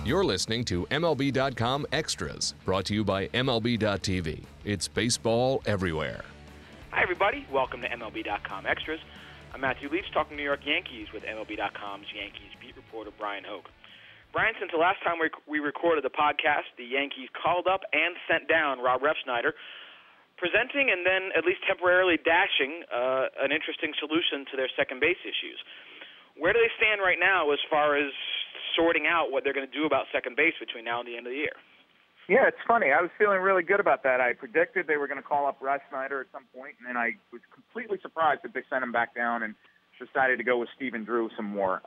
You're listening to MLB.com Extras, brought to you by MLB.tv. It's baseball everywhere. Hi, everybody. Welcome to MLB.com Extras. I'm Matthew Leach, talking New York Yankees with MLB.com's Yankees beat reporter Brian Hoke. Brian, since the last time we recorded the podcast, the Yankees called up and sent down Rob Refsnyder, presenting and then at least temporarily dashing an interesting solution to their second base issues. Where do they stand right now as far as sorting out what they're going to do about second base between now and the end of the year? Yeah, it's funny. I was feeling really good about that. I predicted they were going to call up Refsnyder at some point, and then I was completely surprised that they sent him back down and decided to go with Stephen Drew some more.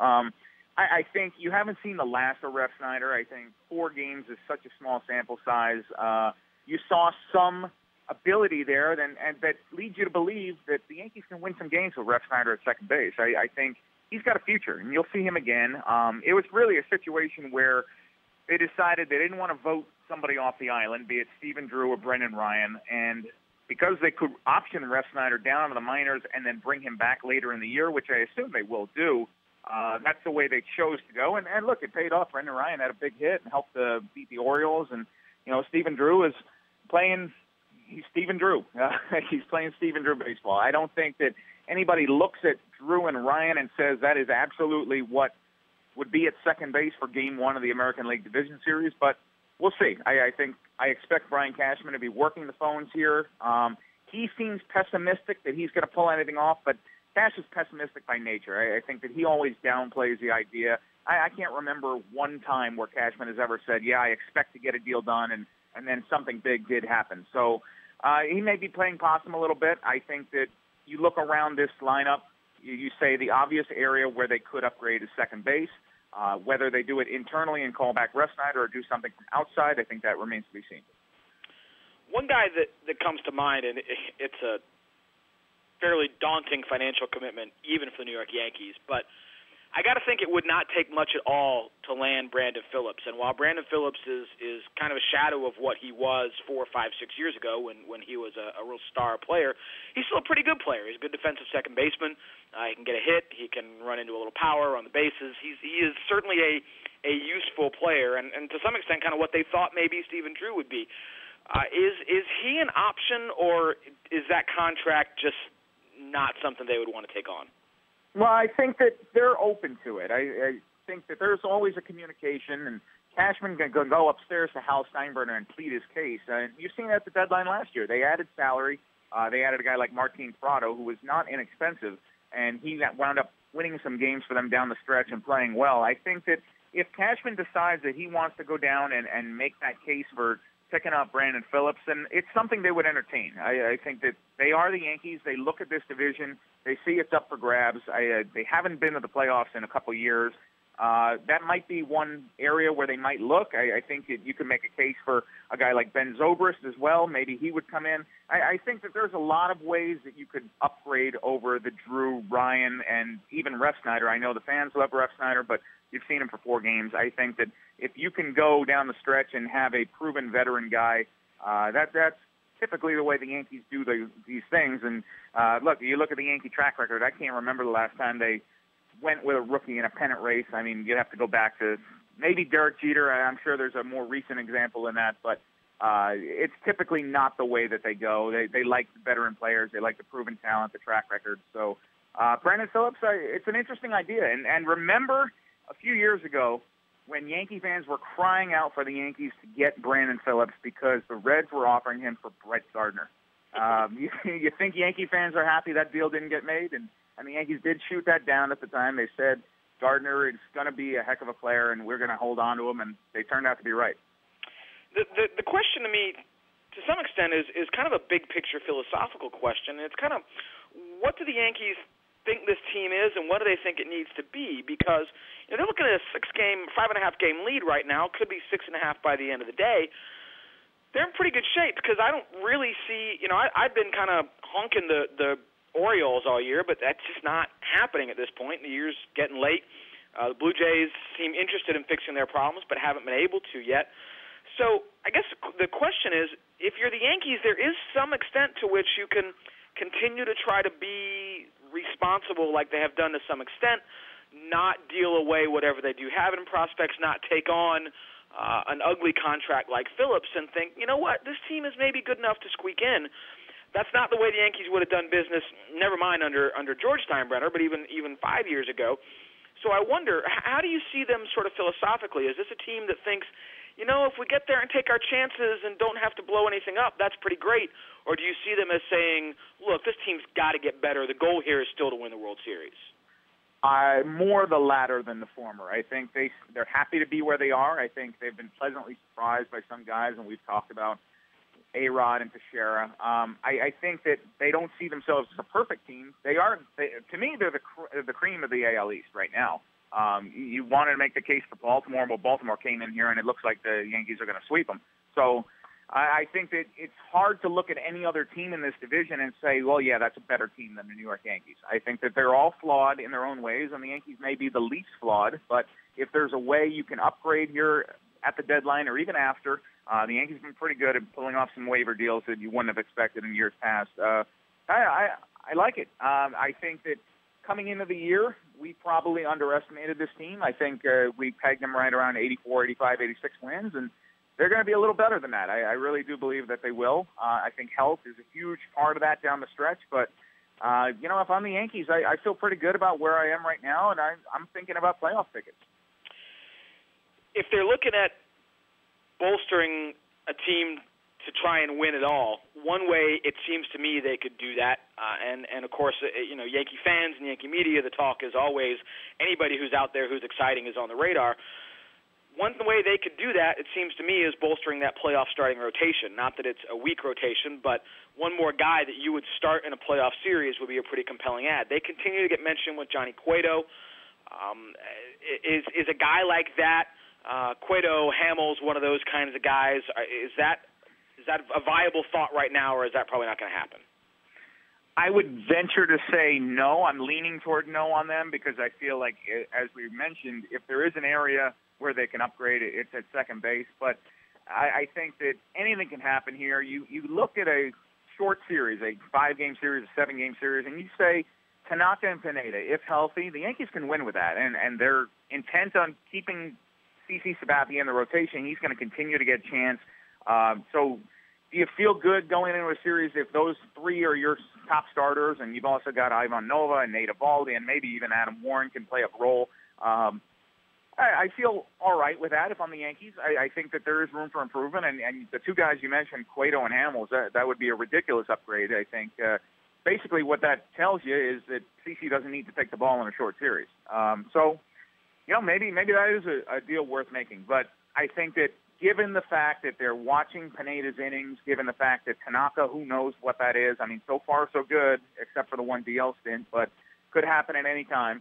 I think you haven't seen the last of Refsnyder. I think 4 games is such a small sample size. You saw some ability there, and that leads you to believe that the Yankees can win some games with Refsnyder at second base. I think he's got a future, and you'll see him again. It was really a situation where they decided they didn't want to vote somebody off the island, be it Stephen Drew or Brendan Ryan, and because they could option Refsnyder down to the minors and then bring him back later in the year, which I assume they will do, that's the way they chose to go. And look, it paid off. Brendan Ryan had a big hit and helped beat the Orioles, and Stephen Drew is playing. He's Stephen Drew. He's playing Stephen Drew baseball. I don't think that anybody looks at Drew and Ryan and says that is absolutely what would be at second base for Game 1 of the American League Division Series, but we'll see. I expect Brian Cashman to be working the phones here. He seems pessimistic that he's going to pull anything off, but Cash is pessimistic by nature. I think that he always downplays the idea. I can't remember one time where Cashman has ever said, yeah, I expect to get a deal done, and then something big did happen. So he may be playing possum a little bit. I think that you look around this lineup, you say the obvious area where they could upgrade is second base. Whether they do it internally and call back Refsnyder or do something from outside, I think that remains to be seen. One guy that comes to mind, and it's a fairly daunting financial commitment even for the New York Yankees, but I got to think it would not take much at all to land Brandon Phillips. And while Brandon Phillips is kind of a shadow of what he was 4, 5, 6 years ago when he was a real star player, he's still a pretty good player. He's a good defensive second baseman. He can get a hit. He can run into a little power on the bases. He is certainly a useful player, and to some extent kind of what they thought maybe Stephen Drew would be. Is he an option, or is that contract just not something they would want to take on? Well, I think that they're open to it. I think that there's always a communication, and Cashman can go upstairs to Hal Steinbrenner and plead his case. You've seen that at the deadline last year. They added salary. They added a guy like Martin Prado, who was not inexpensive, and he wound up winning some games for them down the stretch and playing well. I think that if Cashman decides that he wants to go down and make that case for picking up Brandon Phillips, and it's something they would entertain. I think that they are the Yankees. They look at this division. They see it's up for grabs. They haven't been to the playoffs in a couple years. That might be one area where they might look. I think that you can make a case for a guy like Ben Zobrist as well. Maybe he would come in. I think that there's a lot of ways that you could upgrade over the Drew, Ryan, and even Refsnyder. I know the fans love Refsnyder, but you've seen him for 4 games. I think that if you can go down the stretch and have a proven veteran guy, that's typically the way the Yankees do these things. And look, you look at the Yankee track record. I can't remember the last time they went with a rookie in a pennant race. I mean, you'd have to go back to maybe Derek Jeter. I'm sure there's a more recent example in that, but it's typically not the way that they go. They like the veteran players. They like the proven talent, the track record. So Brandon Phillips, it's an interesting idea. And remember a few years ago when Yankee fans were crying out for the Yankees to get Brandon Phillips because the Reds were offering him for Brett Gardner. You think Yankee fans are happy that deal didn't get made? And the Yankees did shoot that down at the time. They said Gardner is going to be a heck of a player, and we're going to hold on to him, and they turned out to be right. The question to me, to some extent, is kind of a big-picture philosophical question. It's kind of, what do the Yankees think this team is, and what do they think it needs to be? Because they're looking at a 5.5-game lead right now. Could be 6.5 by the end of the day. They're in pretty good shape because I don't really see. I've been kind of honking the Orioles all year, but that's just not happening at this point. The year's getting late. The Blue Jays seem interested in fixing their problems, but haven't been able to yet. So I guess the question is, if you're the Yankees, there is some extent to which you can continue to try to be responsible like they have done to some extent, not deal away whatever they do have in prospects, not take on an ugly contract like Phillips and think, you know what, this team is maybe good enough to squeak in. That's not the way the Yankees would have done business, never mind under George Steinbrenner, but even 5 years ago. So I wonder, how do you see them sort of philosophically? Is this a team that thinks, you know, if we get there and take our chances and don't have to blow anything up, that's pretty great? Or do you see them as saying, look, this team's got to get better. The goal here is still to win the World Series? More the latter than the former. I think they're happy to be where they are. I think they've been pleasantly surprised by some guys, and we've talked about A-Rod and Teixeira. I think that they don't see themselves as a perfect team. To me, they're the cream of the AL East right now. You wanted to make the case for Baltimore, but Baltimore came in here, and it looks like the Yankees are going to sweep them. So I think that it's hard to look at any other team in this division and say, well, yeah, that's a better team than the New York Yankees. I think that they're all flawed in their own ways, and the Yankees may be the least flawed. But if there's a way you can upgrade here at the deadline or even after, the Yankees have been pretty good at pulling off some waiver deals that you wouldn't have expected in years past. I like it. I think that coming into the year, we probably underestimated this team. I think we pegged them right around 84, 85, 86 wins, and they're going to be a little better than that. I really do believe that they will. I think health is a huge part of that down the stretch. But, if I'm the Yankees, I feel pretty good about where I am right now, and I'm thinking about playoff tickets. If they're looking at bolstering a team to try and win it all, one way it seems to me they could do that, and of course, Yankee fans and Yankee media, the talk is always anybody who's out there who's exciting is on the radar. One way they could do that, it seems to me, is bolstering that playoff starting rotation. Not that it's a weak rotation, but one more guy that you would start in a playoff series would be a pretty compelling ad. They continue to get mentioned with Johnny Cueto. Is a guy like that, Cueto, Hamels, one of those kinds of guys, is that a viable thought right now, or is that probably not going to happen? I would venture to say no. I'm leaning toward no on them because I feel like, as we mentioned, if there is an area where they can upgrade it, it's at second base. But I think that anything can happen here. You look at a short series, a 5-game series, a 7-game series, and you say Tanaka and Pineda, if healthy, the Yankees can win with that. And they're intent on keeping CC Sabathia in the rotation. He's going to continue to get a chance. So do you feel good going into a series if those three are your top starters, and you've also got Ivan Nova and Nate Eovaldi and maybe even Adam Warren can play a role? I feel all right with that if I'm the Yankees. I think that there is room for improvement, and the two guys you mentioned, Cueto and Hamels, that would be a ridiculous upgrade, I think. Basically what that tells you is that CC doesn't need to take the ball in a short series. Maybe that is a deal worth making. But I think that given the fact that they're watching Pineda's innings, given the fact that Tanaka, who knows what that is, I mean, so far so good, except for the one DL stint, but could happen at any time.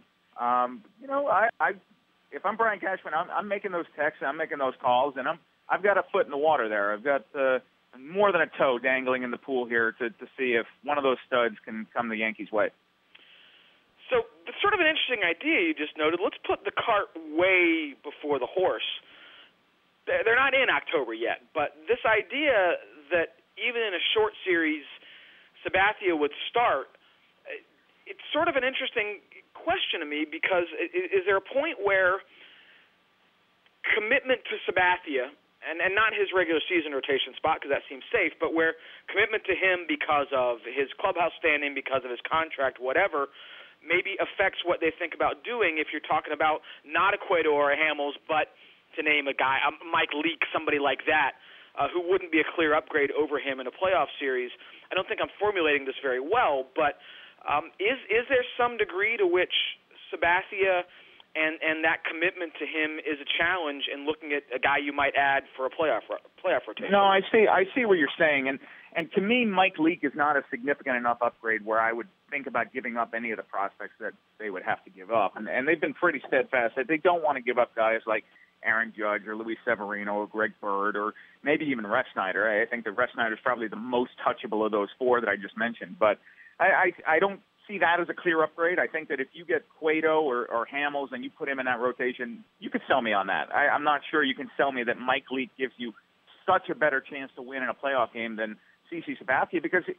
If I'm Brian Cashman, I'm making those texts, I'm making those calls, and I've got a foot in the water there. I've got more than a toe dangling in the pool here to see if one of those studs can come the Yankees' way. So it's sort of an interesting idea you just noted. Let's put the cart way before the horse. They're not in October yet, but this idea that even in a short series, Sabathia would start, it's sort of an interesting question to me because is there a point where commitment to Sabathia, and not his regular season rotation spot because that seems safe, but where commitment to him because of his clubhouse standing, because of his contract, whatever, maybe affects what they think about doing if you're talking about not a Cueto or a Hamels, but to name a guy, Mike Leake, somebody like that, who wouldn't be a clear upgrade over him in a playoff series. I don't think I'm formulating this very well, but is there some degree to which Sabathia and that commitment to him is a challenge in looking at a guy you might add for a playoff rotation? No, I see what you're saying, and to me, Mike Leake is not a significant enough upgrade where I would think about giving up any of the prospects that they would have to give up, and they've been pretty steadfast that they don't want to give up guys like Aaron Judge or Luis Severino or Greg Bird or maybe even Refsnyder. I think that Refsnyder is probably the most touchable of those four that I just mentioned, but I don't see that as a clear upgrade. I think that if you get Cueto or Hamels and you put him in that rotation, you could sell me on that. I'm not sure you can sell me that Mike Leake gives you such a better chance to win in a playoff game than CC Sabathia because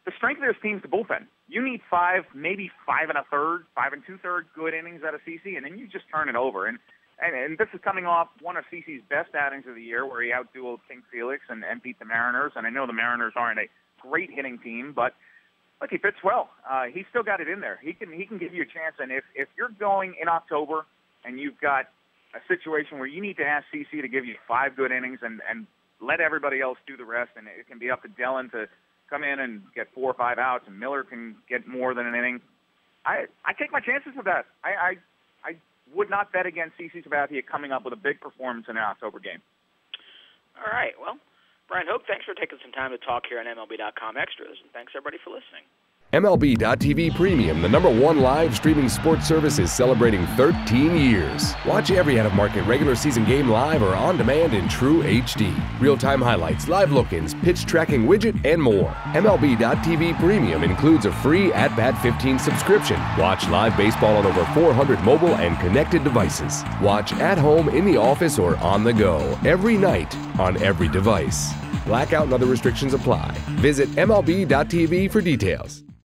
the strength of this team's the bullpen. You need 5, maybe 5 2/3 good innings out of CeCe, and then you just turn it over. And this is coming off one of CeCe's best outings of the year, where he outdueled King Felix and beat the Mariners. And I know the Mariners aren't a great hitting team, but look, he fits well. He's still got it in there. He can give you a chance. And if you're going in October and you've got a situation where you need to ask CeCe to give you 5 good innings and let everybody else do the rest, and it can be up to Dellin to come in and get 4 or 5 outs, and Miller can get more than an inning, I take my chances with that. I would not bet against CeCe Sabathia coming up with a big performance in an October game. All right. Well, Brian Hoke, thanks for taking some time to talk here on MLB.com Extras, and thanks everybody for listening. MLB.tv Premium, the #1 live streaming sports service, is celebrating 13 years. Watch every out-of-market regular season game live or on demand in true HD. Real-time highlights, live look-ins, pitch tracking widget, and more. MLB.tv Premium includes a free At-Bat 15 subscription. Watch live baseball on over 400 mobile and connected devices. Watch at home, in the office, or on the go every night on every device. Blackout and other restrictions apply. Visit MLB.tv for details.